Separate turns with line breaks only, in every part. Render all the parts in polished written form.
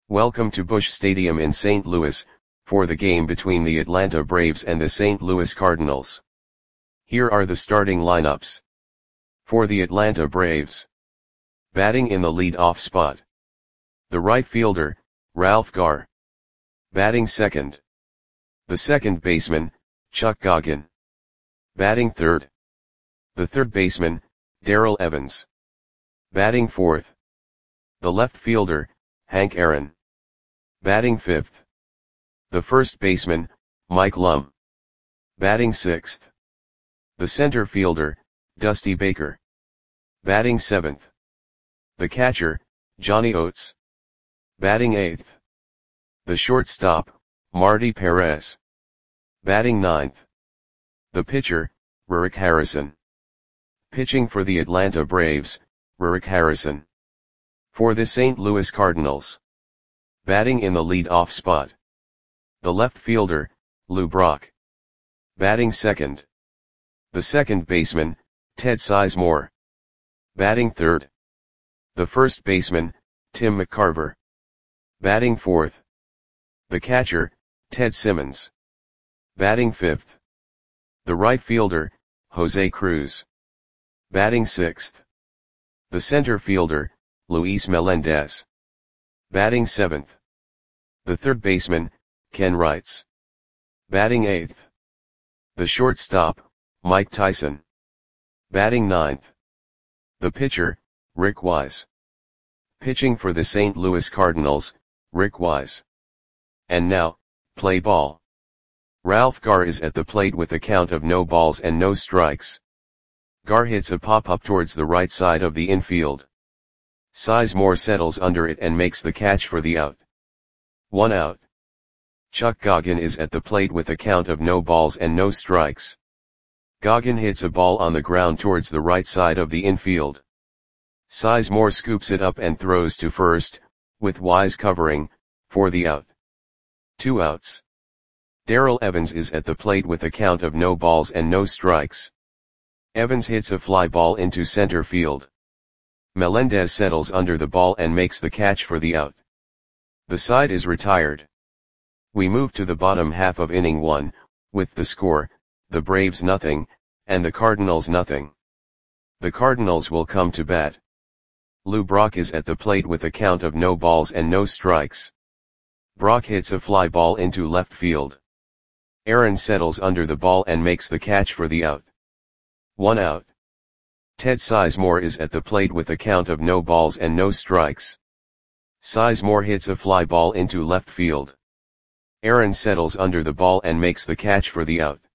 Welcome to Busch Stadium in St. Louis, for the game between the Atlanta Braves and the St. Louis Cardinals. Here are the starting lineups. For the Atlanta Braves. Batting in the lead-off spot. The right fielder, Ralph Garr. Batting second. The second baseman, Chuck Goggin. Batting third. The third baseman, Darrell Evans. Batting fourth. The left fielder, Hank Aaron. Batting fifth. The first baseman, Mike Lum. Batting sixth. The center fielder, Dusty Baker. Batting seventh. The catcher, Johnny Oates. Batting eighth. The shortstop, Marty Perez. Batting ninth. The pitcher, Rurik Harrison. Pitching for the Atlanta Braves, Rurik Harrison. For the St. Louis Cardinals. Batting in the lead-off spot. The left fielder, Lou Brock. Batting second. The second baseman, Ted Sizemore. Batting third. The first baseman, Tim McCarver. Batting fourth. The catcher, Ted Simmons. Batting fifth. The right fielder, Jose Cruz. Batting sixth. The center fielder, Luis Melendez. Batting seventh. The third baseman, Ken Wrights. Batting eighth. The shortstop, Mike Tyson. Batting ninth. The pitcher, Rick Wise. Pitching for the St. Louis Cardinals, Rick Wise. And now, play ball. Ralph Garr is at the plate with a count of no balls and no strikes. Garr hits a pop-up towards the right side of the infield. Sizemore settles under it and makes the catch for the out. 1 out. Chuck Goggin is at the plate with a count of no balls and no strikes. Goggin hits a ball on the ground towards the right side of the infield. Sizemore scoops it up and throws to first, with Wise covering, for the out. 2 outs. Darrell Evans is at the plate with a count of no balls and no strikes. Evans hits a fly ball into center field. Melendez settles under the ball and makes the catch for the out. The side is retired. We move to the bottom half of inning 1, with the score, the Braves nothing, and the Cardinals nothing. The Cardinals will come to bat. Lou Brock is at the plate with a count of no balls and no strikes. Brock hits a fly ball into left field. Aaron settles under the ball and makes the catch for the out. 1 out. Ted Sizemore is at the plate with a count of no balls and no strikes. Sizemore hits a fly ball into left field. Aaron settles under the ball and makes the catch for the out.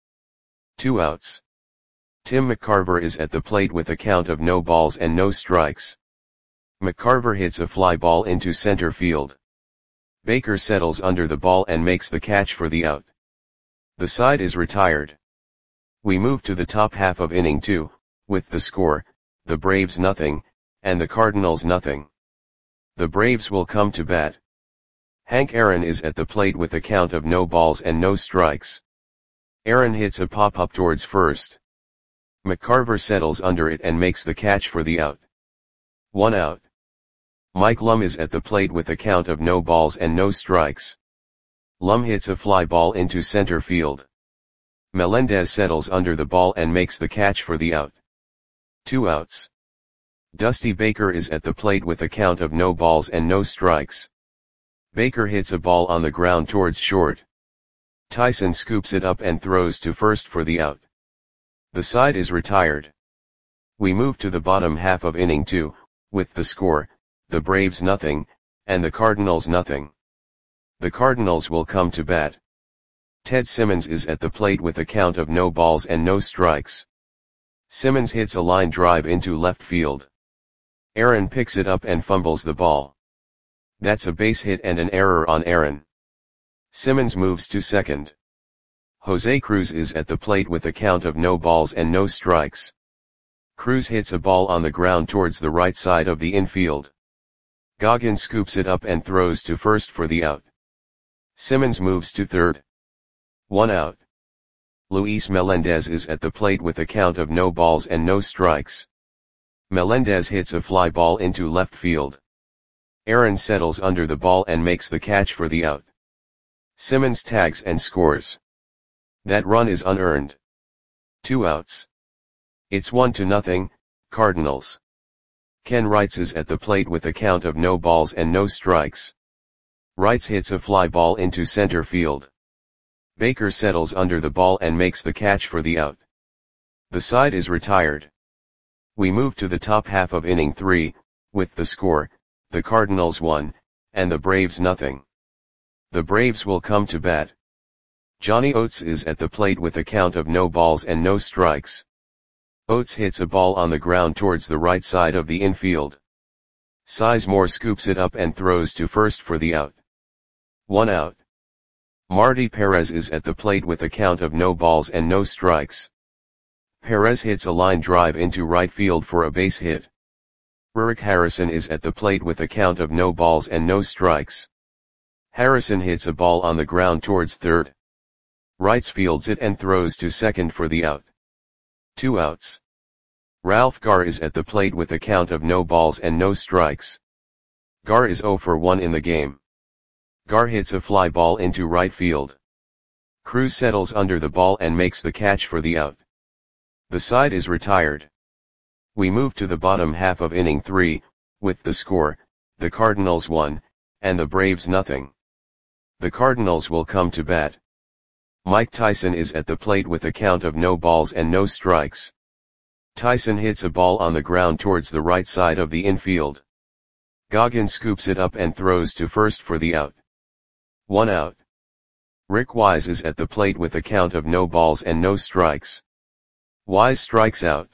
2 outs. Tim McCarver is at the plate with a count of no balls and no strikes. McCarver hits a fly ball into center field. Baker settles under the ball and makes the catch for the out. The side is retired. We move to the top half of inning 2, with the score, the Braves nothing, and the Cardinals nothing. The Braves will come to bat. Hank Aaron is at the plate with a count of no balls and no strikes. Aaron hits a pop-up towards first. McCarver settles under it and makes the catch for the out. 1 out. Mike Lum is at the plate with a count of no balls and no strikes. Lum hits a fly ball into center field. Melendez settles under the ball and makes the catch for the out. 2 outs. Dusty Baker is at the plate with a count of no balls and no strikes. Baker hits a ball on the ground towards short. Tyson scoops it up and throws to first for the out. The side is retired. We move to the bottom half of inning 2, with the score, the Braves nothing, and the Cardinals nothing. The Cardinals will come to bat. Ted Simmons is at the plate with a count of no balls and no strikes. Simmons hits a line drive into left field. Aaron picks it up and fumbles the ball. That's a base hit and an error on Aaron. Simmons moves to second. Jose Cruz is at the plate with a count of no balls and no strikes. Cruz hits a ball on the ground towards the right side of the infield. Goggin scoops it up and throws to first for the out. Simmons moves to third. 1 out. Luis Melendez is at the plate with a count of no balls and no strikes. Melendez hits a fly ball into left field. Aaron settles under the ball and makes the catch for the out. Simmons tags and scores. That run is unearned. 2 outs. It's 1-0, Cardinals. Ken Wrights is at the plate with a count of no balls and no strikes. Wrights hits a fly ball into center field. Baker settles under the ball and makes the catch for the out. The side is retired. We move to the top half of inning 3, with the score, the Cardinals 1, and the Braves nothing. The Braves will come to bat. Johnny Oates is at the plate with a count of no balls and no strikes. Oates hits a ball on the ground towards the right side of the infield. Sizemore scoops it up and throws to first for the out. 1 out. Marty Perez is at the plate with a count of no balls and no strikes. Perez hits a line drive into right field for a base hit. Rurik Harrison is at the plate with a count of no balls and no strikes. Harrison hits a ball on the ground towards third. Wrights fields it and throws to second for the out. 2 outs. Ralph Garr is at the plate with a count of no balls and no strikes. Garr is 0 for 1 in the game. Garr hits a fly ball into right field. Cruz settles under the ball and makes the catch for the out. The side is retired. We move to the bottom half of inning 3, with the score, the Cardinals 1, and the Braves nothing. The Cardinals will come to bat. Mike Tyson is at the plate with a count of no balls and no strikes. Tyson hits a ball on the ground towards the right side of the infield. Goggins scoops it up and throws to first for the out. 1 out. Rick Wise is at the plate with a count of no balls and no strikes. Wise strikes out.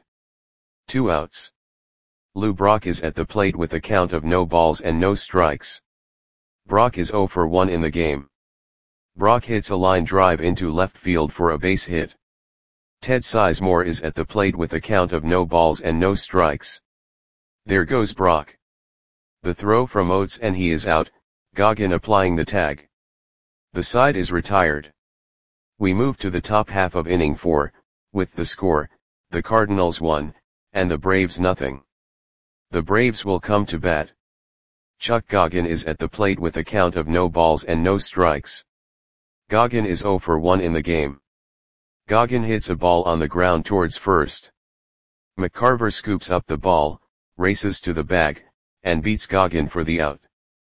2 outs. Lou Brock is at the plate with a count of no balls and no strikes. Brock is 0 for 1 in the game. Brock hits a line drive into left field for a base hit. Ted Sizemore is at the plate with a count of no balls and no strikes. There goes Brock. The throw from Oates and he is out, Goggin applying the tag. The side is retired. We move to the top half of inning 4, with the score, the Cardinals 1, and the Braves nothing. The Braves will come to bat. Chuck Goggin is at the plate with a count of no balls and no strikes. Goggin is 0 for 1 in the game. Goggin hits a ball on the ground towards first. McCarver scoops up the ball, races to the bag, and beats Goggin for the out.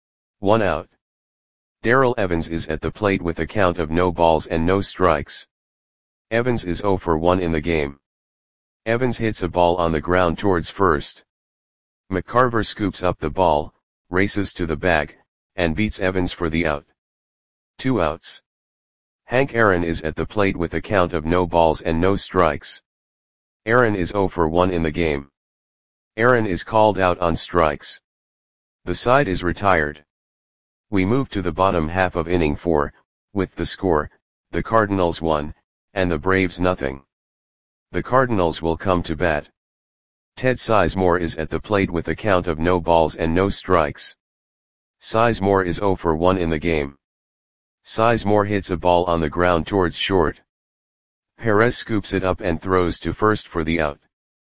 1 out. Darrell Evans is at the plate with a count of no balls and no strikes. Evans is 0 for 1 in the game. Evans hits a ball on the ground towards first. McCarver scoops up the ball, races to the bag, and beats Evans for the out. 2 outs. Hank Aaron is at the plate with a count of no balls and no strikes. Aaron is 0 for 1 in the game. Aaron is called out on strikes. The side is retired. We move to the bottom half of inning 4, with the score, the Cardinals 1, and the Braves nothing. The Cardinals will come to bat. Ted Sizemore is at the plate with a count of no balls and no strikes. Sizemore is 0 for 1 in the game. Sizemore hits a ball on the ground towards short. Perez scoops it up and throws to first for the out.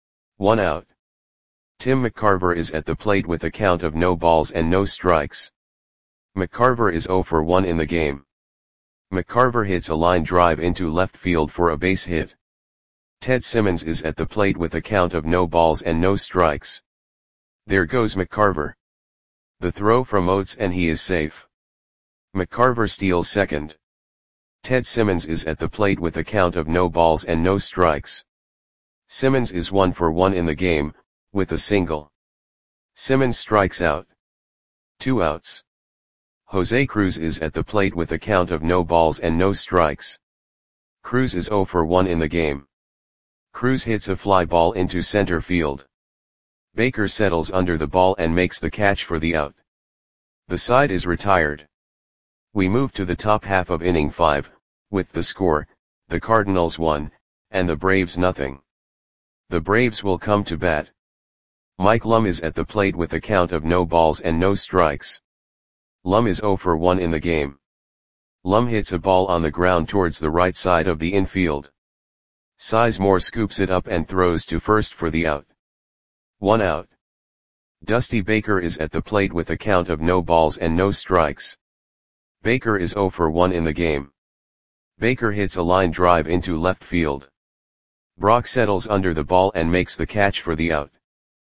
1 out. Tim McCarver is at the plate with a count of no balls and no strikes. McCarver is 0 for 1 in the game. McCarver hits a line drive into left field for a base hit. Ted Simmons is at the plate with a count of no balls and no strikes. There goes McCarver. The throw from Oates and he is safe. McCarver steals second. Ted Simmons is at the plate with a count of no balls and no strikes. Simmons is 1 for 1 in the game, with a single. Simmons strikes out. 2 outs. Jose Cruz is at the plate with a count of no balls and no strikes. Cruz is 0 for 1 in the game. Cruz hits a fly ball into center field. Baker settles under the ball and makes the catch for the out. The side is retired. We move to the top half of inning 5, with the score, the Cardinals 1, and the Braves nothing. The Braves will come to bat. Mike Lum is at the plate with a count of no balls and no strikes. Lum is 0 for 1 in the game. Lum hits a ball on the ground towards the right side of the infield. Sizemore scoops it up and throws to first for the out. 1 out. Dusty Baker is at the plate with a count of no balls and no strikes. Baker is 0 for 1 in the game. Baker hits a line drive into left field. Brock settles under the ball and makes the catch for the out.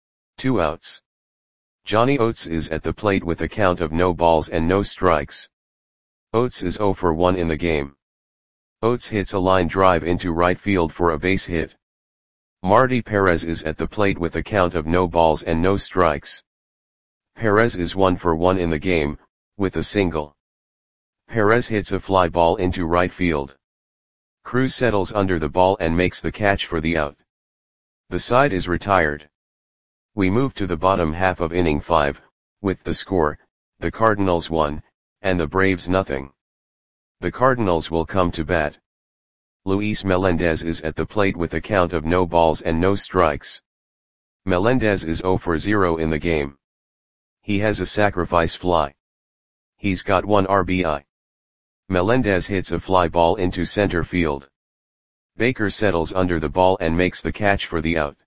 2 outs. Johnny Oates is at the plate with a count of no balls and no strikes. Oates is 0 for 1 in the game. Oates hits a line drive into right field for a base hit. Marty Perez is at the plate with a count of no balls and no strikes. Perez is 1 for 1 in the game, with a single. Perez hits a fly ball into right field. Cruz settles under the ball and makes the catch for the out. The side is retired. We move to the bottom half of inning 5, with the score, the Cardinals 1, and the Braves nothing. The Cardinals will come to bat. Luis Melendez is at the plate with a count of no balls and no strikes. Melendez is 0 for 0 in the game. He has a sacrifice fly. He's got 1 RBI. Melendez hits a fly ball into center field. Baker settles under the ball and makes the catch for the out.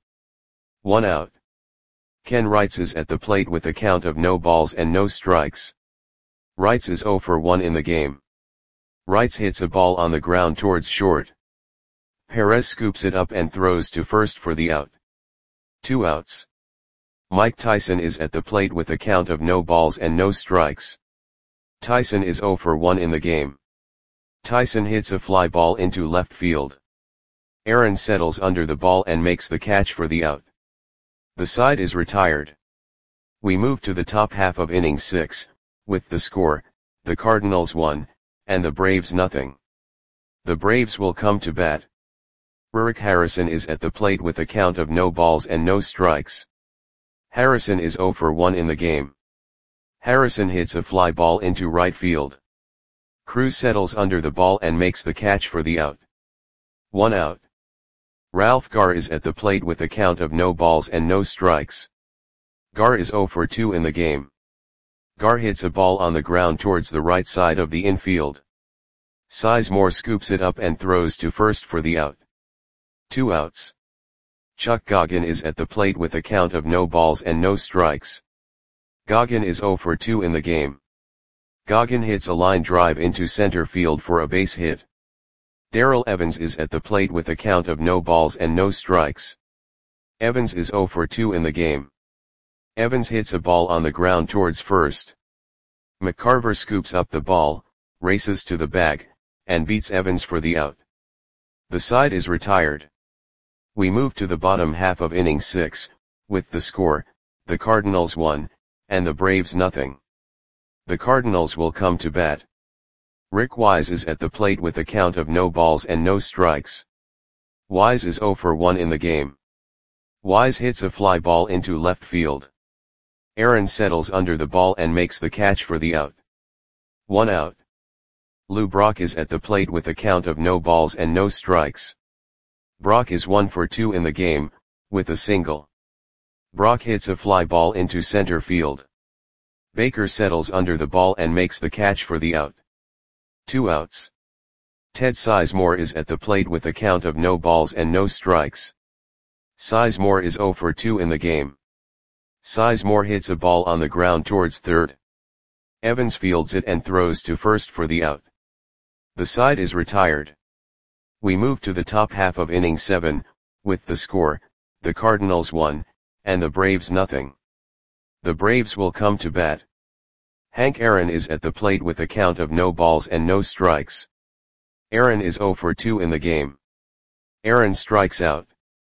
1 out. Ken Wrights is at the plate with a count of no balls and no strikes. Wrights is 0 for 1 in the game. Wrights hits a ball on the ground towards short. Perez scoops it up and throws to first for the out. 2 outs. Mike Tyson is at the plate with a count of no balls and no strikes. Tyson is 0 for 1 in the game. Tyson hits a fly ball into left field. Aaron settles under the ball and makes the catch for the out. The side is retired. We move to the top half of inning 6, with the score, the Cardinals 1, and the Braves nothing. The Braves will come to bat. Rurik Harrison is at the plate with a count of no balls and no strikes. Harrison is 0 for 1 in the game. Harrison hits a fly ball into right field. Cruz settles under the ball and makes the catch for the out. 1 out. Ralph Garr is at the plate with a count of no balls and no strikes. Garr is 0 for 2 in the game. Garr hits a ball on the ground towards the right side of the infield. Sizemore scoops it up and throws to first for the out. 2 outs. Chuck Goggin is at the plate with a count of no balls and no strikes. Goggin is 0 for 2 in the game. Goggin hits a line drive into center field for a base hit. Darrell Evans is at the plate with a count of no balls and no strikes. Evans is 0 for 2 in the game. Evans hits a ball on the ground towards first. McCarver scoops up the ball, races to the bag, and beats Evans for the out. The side is retired. We move to the bottom half of inning 6, with the score, the Cardinals 1, and the Braves nothing. The Cardinals will come to bat. Rick Wise is at the plate with a count of no balls and no strikes. Wise is 0 for 1 in the game. Wise hits a fly ball into left field. Aaron settles under the ball and makes the catch for the out. 1 out. Lou Brock is at the plate with a count of no balls and no strikes. Brock is 1 for 2 in the game, with a single. Brock hits a fly ball into center field. Baker settles under the ball and makes the catch for the out. 2 outs. Ted Sizemore is at the plate with a count of no balls and no strikes. Sizemore is 0 for 2 in the game. Sizemore hits a ball on the ground towards third. Evans fields it and throws to first for the out. The side is retired. We move to the top half of inning 7, with the score, the Cardinals 1, and the Braves nothing. The Braves will come to bat. Hank Aaron is at the plate with a count of no balls and no strikes. Aaron is 0 for 2 in the game. Aaron strikes out.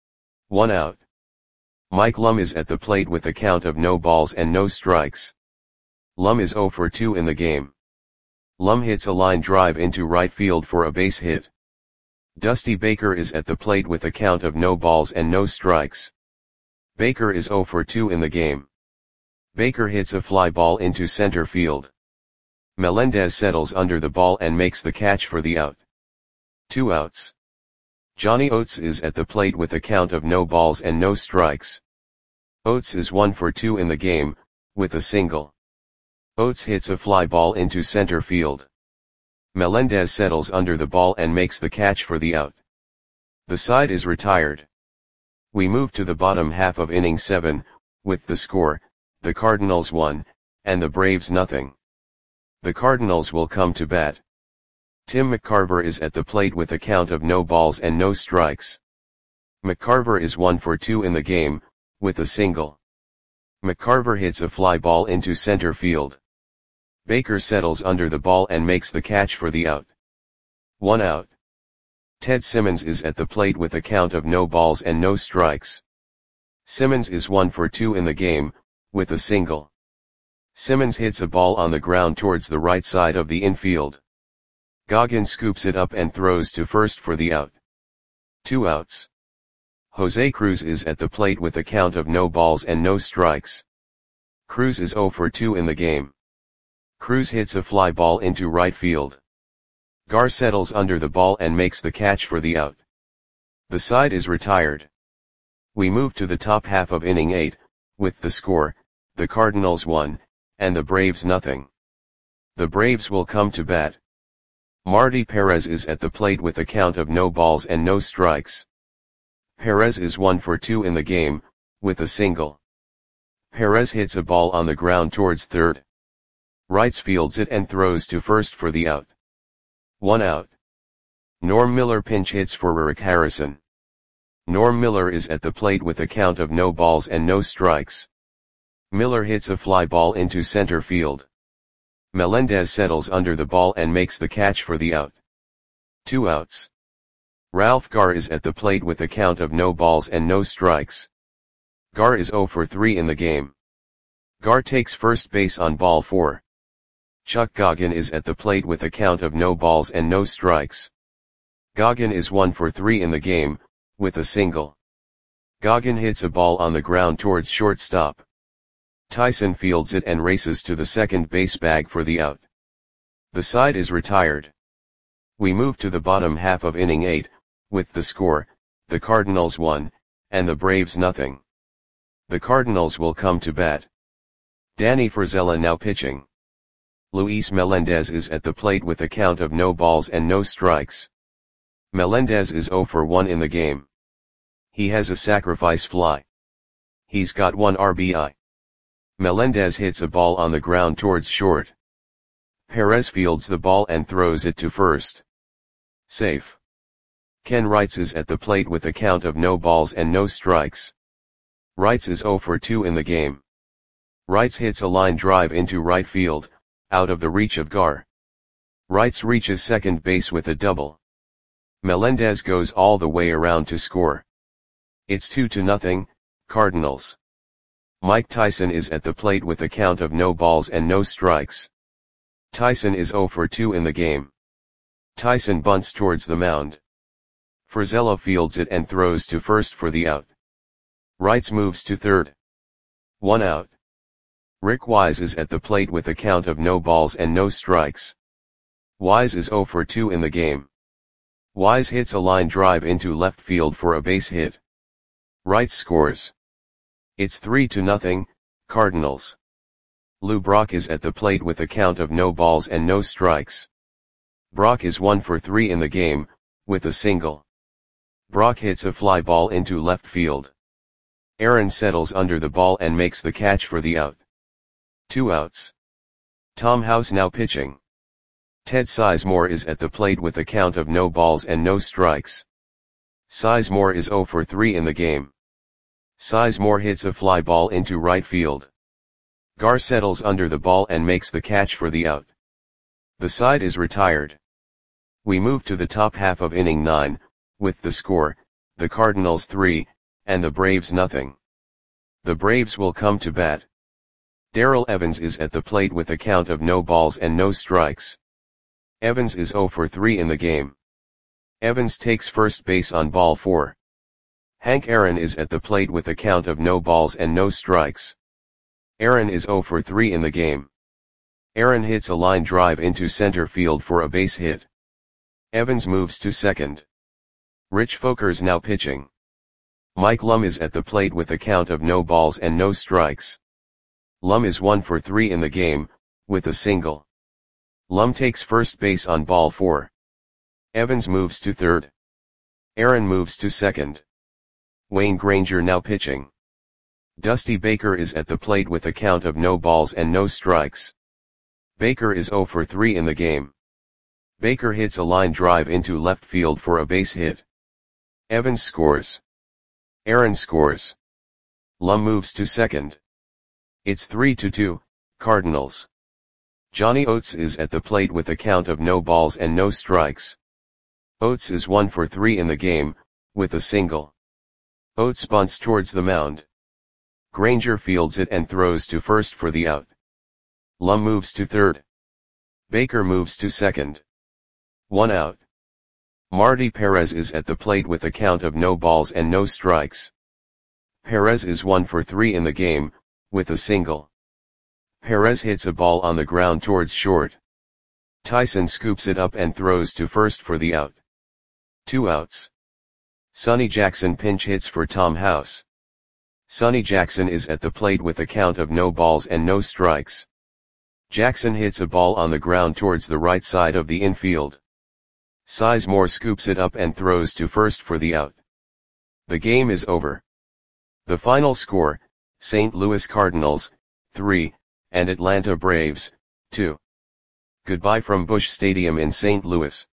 1 out. Mike Lum is at the plate with a count of no balls and no strikes. Lum is 0 for 2 in the game. Lum hits a line drive into right field for a base hit. Dusty Baker is at the plate with a count of no balls and no strikes. Baker is 0 for 2 in the game. Baker hits a fly ball into center field. Melendez settles under the ball and makes the catch for the out. 2 outs. Johnny Oates is at the plate with a count of no balls and no strikes. Oates is 1 for 2 in the game, with a single. Oates hits a fly ball into center field. Melendez settles under the ball and makes the catch for the out. The side is retired. We move to the bottom half of inning 7, with the score, the Cardinals 1, and the Braves nothing. The Cardinals will come to bat. Tim McCarver is at the plate with a count of no balls and no strikes. McCarver is 1 for 2 in the game, with a single. McCarver hits a fly ball into center field. Baker settles under the ball and makes the catch for the out. 1 out. Ted Simmons is at the plate with a count of no balls and no strikes. Simmons is 1 for 2 in the game, with a single. Simmons hits a ball on the ground towards the right side of the infield. Goggins scoops it up and throws to first for the out. 2 outs. Jose Cruz is at the plate with a count of no balls and no strikes. Cruz is 0 for 2 in the game. Cruz hits a fly ball into right field. Gar settles under the ball and makes the catch for the out. The side is retired. We move to the top half of inning 8, with the score, the Cardinals 1, and the Braves nothing. The Braves will come to bat. Marty Perez is at the plate with a count of no balls and no strikes. Perez is 1 for 2 in the game, with a single. Perez hits a ball on the ground towards third. Wrights fields it and throws to first for the out. 1 out. Norm Miller pinch hits for Rick Harrison. Norm Miller is at the plate with a count of no balls and no strikes. Miller hits a fly ball into center field. Melendez settles under the ball and makes the catch for the out. 2 outs. Ralph Gar is at the plate with a count of no balls and no strikes. Gar is 0 for 3 in the game. Gar takes first base on ball 4. Chuck Goggin is at the plate with a count of no balls and no strikes. Goggin is 1 for 3 in the game, with a single. Goggin hits a ball on the ground towards shortstop. Tyson fields it and races to the second base bag for the out. The side is retired. We move to the bottom half of inning 8, with the score, the Cardinals 1, and the Braves nothing. The Cardinals will come to bat. Danny Frizella now pitching. Luis Melendez is at the plate with a count of no balls and no strikes. Melendez is 0 for 1 in the game. He has a sacrifice fly. He's got 1 RBI. Melendez hits a ball on the ground towards short. Perez fields the ball and throws it to first. Safe. Ken Wrights is at the plate with a count of no balls and no strikes. Wrights is 0 for 2 in the game. Wrights hits a line drive into right field, out of the reach of Gar. Wrights reaches second base with a double. Melendez goes all the way around to score. It's 2-0, Cardinals. Mike Tyson is at the plate with a count of no balls and no strikes. Tyson is 0 for 2 in the game. Tyson bunts towards the mound. Frizella fields it and throws to first for the out. Wrights moves to third. 1 out. Rick Wise is at the plate with a count of no balls and no strikes. Wise is 0 for 2 in the game. Wise hits a line drive into left field for a base hit. Wrights scores. It's 3-0, Cardinals. Lou Brock is at the plate with a count of no balls and no strikes. Brock is 1 for 3 in the game, with a single. Brock hits a fly ball into left field. Aaron settles under the ball and makes the catch for the out. 2 outs. Tom House now pitching. Ted Sizemore is at the plate with a count of no balls and no strikes. Sizemore is 0 for 3 in the game. Sizemore hits a fly ball into right field. Gar settles under the ball and makes the catch for the out. The side is retired. We move to the top half of inning 9, with the score, the Cardinals 3, and the Braves nothing. The Braves will come to bat. Darrell Evans is at the plate with a count of no balls and no strikes. Evans is 0 for 3 in the game. Evans takes first base on ball 4. Hank Aaron is at the plate with a count of no balls and no strikes. Aaron is 0 for 3 in the game. Aaron hits a line drive into center field for a base hit. Evans moves to second. Rich Folkers now pitching. Mike Lum is at the plate with a count of no balls and no strikes. Lum is 1 for 3 in the game, with a single. Lum takes first base on ball 4. Evans moves to third. Aaron moves to second. Wayne Granger now pitching. Dusty Baker is at the plate with a count of no balls and no strikes. Baker is 0 for 3 in the game. Baker hits a line drive into left field for a base hit. Evans scores. Aaron scores. Lum moves to second. It's 3-2, Cardinals. Johnny Oates is at the plate with a count of no balls and no strikes. Oates is 1 for 3 in the game, with a single. Oates bunts towards the mound. Granger fields it and throws to first for the out. Lum moves to third. Baker moves to second. 1 out. Marty Perez is at the plate with a count of no balls and no strikes. Perez is 1 for 3 in the game, with a single. Perez hits a ball on the ground towards short. Tyson scoops it up and throws to first for the out. 2 outs. Sonny Jackson pinch hits for Tom House. Sonny Jackson is at the plate with a count of no balls and no strikes. Jackson hits a ball on the ground towards the right side of the infield. Sizemore scoops it up and throws to first for the out. The game is over. The final score, St. Louis Cardinals, 3, and Atlanta Braves, 2. Goodbye from Busch Stadium in St. Louis.